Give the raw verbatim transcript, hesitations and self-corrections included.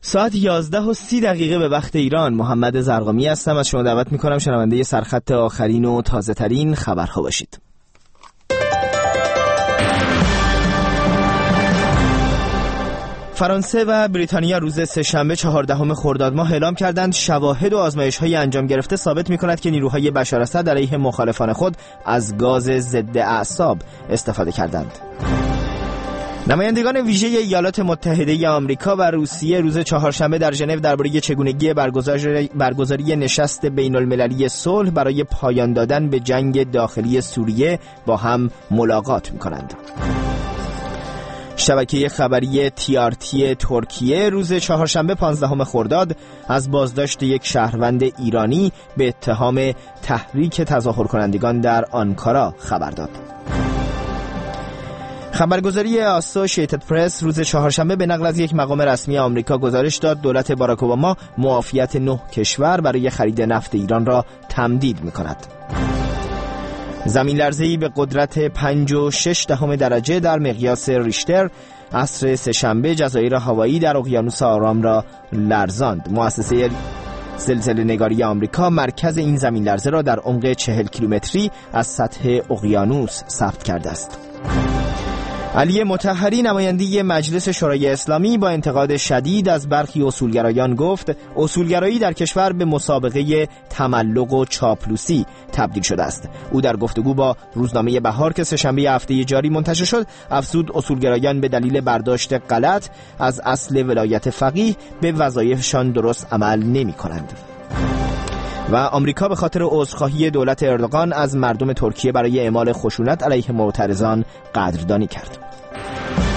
ساعت یازده و سی دقیقه به وقت ایران. محمد زرقامی هستم. از شما دعوت میکنم شنونده سرخط آخرین و تازه ترین خبرها باشید. فرانسه و بریتانیا روز سه‌شنبه چهاردهم خرداد ماه اعلام کردند شواهد و آزمایش‌های انجام گرفته ثابت می‌کند که نیروهای بشار اسد علیه مخالفان خود از گاز ضد اعصاب استفاده کردند. نمایندگان ویژه ایالات متحده آمریکا و روسیه روز چهارشنبه در ژنو درباره چگونگی برگزاری نشست بین‌المللی صلح برای پایان دادن به جنگ داخلی سوریه با هم ملاقات می‌کنند. شبکه خبری تی آر تی ترکیه روز چهارشنبه پانزدهم خرداد از بازداشت یک شهروند ایرانی به اتهام تحریک تظاهر کنندگان در آنکارا خبر داد. خبرگزاری آسوشیتد پرس روز چهارشنبه به نقل از یک مقام رسمی آمریکا گزارش داد دولت باراک اوباما معافیت نه کشور برای خرید نفت ایران را تمدید می‌کند. زمین لرزه‌ای به قدرت پنج و شش دهم درجه در مقیاس ریشتر عصر سه‌شنبه جزایر هاوایی در اقیانوس آرام را لرزاند. مؤسسه زلزله نگاری آمریکا مرکز این زمین لرزه را در عمق چهل کیلومتری از سطح اقیانوس ثبت کرده است. علی مطهری نماینده مجلس شورای اسلامی با انتقاد شدید از برخی اصولگرایان گفت اصولگرایی در کشور به مسابقه تملق و چاپلوسی تبدیل شده است. او در گفتگو با روزنامه بهار که سه‌شنبه هفته جاری منتشر شد افزود اصولگرایان به دلیل برداشت غلط از اصل ولایت فقیه به وظایفشان درست عمل نمی کنند. و آمریکا به خاطر عذرخواهی دولت اردوغان از مردم ترکیه برای اعمال خشونت علیه معترضان قدردانی کرد.